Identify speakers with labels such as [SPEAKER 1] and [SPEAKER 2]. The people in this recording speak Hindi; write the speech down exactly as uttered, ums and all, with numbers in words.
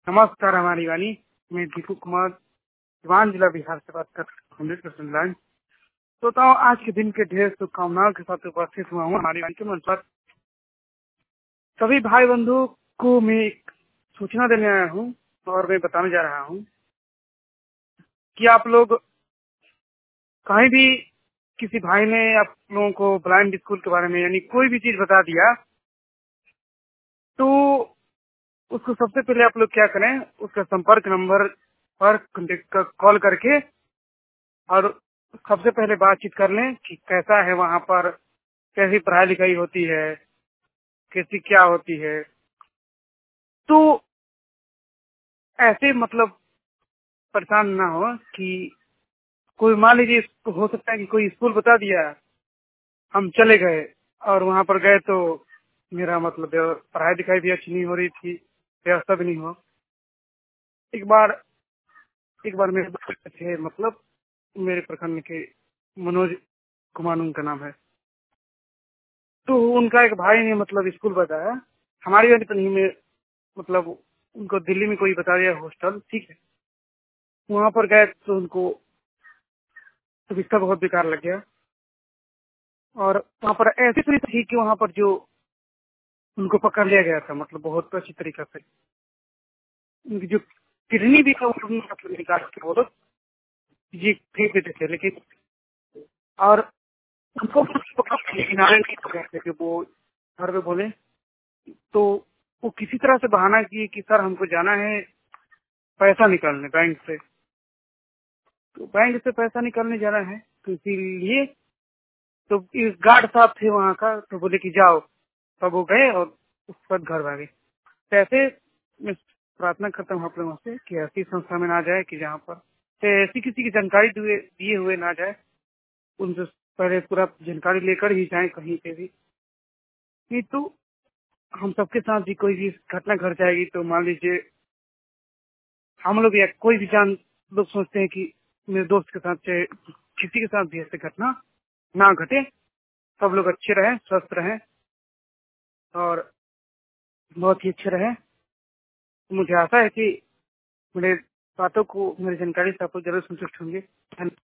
[SPEAKER 1] नमस्कार हमारी वाणी, मैं दीपू कुमार दीवान जिला बिहार से बात कर रहा हूँ हंड्रेड परसेंट लाइन। तो बताओ आज के दिन के ढेर शुभकामनाओं के साथ उपस्थित हुआ हूँ हमारी वाणी के मंच पर। सभी भाई बंधु को मैं एक सूचना देने आया हूँ और मैं बताने जा रहा हूँ कि आप लोग कहीं भी किसी भाई ने आप लोगों को ब्लाइंड स्कूल के बारे में यानी कोई भी चीज बता दिया तो उसको सबसे पहले आप लोग क्या करें, उसका संपर्क नंबर पर कॉल करके और सबसे पहले बातचीत कर लें कि कैसा है वहाँ पर, कैसी पढ़ाई लिखाई होती है, कैसी क्या होती है। तो ऐसे मतलब परेशान ना हो कि कोई मान लीजिए हो सकता है कि कोई स्कूल बता दिया, हम चले गए और वहाँ पर गए तो मेरा मतलब पढ़ाई लिखाई भी अच्छी नहीं हो रही थी, व्यवस्था भी नहीं हो। एक बार एक बार मेरे दोस्त थे, मतलब मेरे प्रखंड के मनोज कुमार उनका नाम है, तो उनका एक भाई ने मतलब स्कूल बताया, हमारी वाली तो नहीं, में मतलब उनको दिल्ली में कोई बता दिया हॉस्टल, ठीक है। वहाँ पर गए तो उनको तो रिश्ता बहुत बेकार लग गया और वहाँ पर ऐसी तरीके थी कि वहाँ पर जो उनको पकड़ लिया गया था, मतलब बहुत अच्छी तरीके से उनकी जो किडनी भी था वो मतलब निकाल के वो लोग ये फेंक देते थे, लेकिन और उनको किनारे नहीं पकड़ थे वो घर पे बोले तो वो किसी तरह से बहाना किए कि सर हमको जाना है पैसा निकालने बैंक से, तो बैंक से पैसा निकालने जाना है, तो इसीलिए तो गार्ड साहब थे वहाँ का, तो बोले कि जाओ, तब वो गए और उस पर घर भागे। तो ऐसे मैं प्रार्थना करता हूँ आप लोगों से कि ऐसी संस्था में ना जाए कि जहाँ पर तो ऐसी किसी की जानकारी दिए दिए हुए ना जाए, उनसे पहले पूरा जानकारी लेकर ही जाए कहीं पे भी। नहीं तो हम सबके साथ भी कोई भी घटना घट जाएगी तो मान लीजिए हम लोग या कोई भी जान लोग सोचते हैं कि मेरे दोस्त के साथ चाहे किसी के साथ भी ऐसी घटना ना घटे, सब लोग अच्छे रहें, स्वस्थ रहें और बहुत ही अच्छे रहें। मुझे आशा है कि मेरे बातों को, मेरी जानकारी से आप लोग जरूर संतुष्ट होंगे।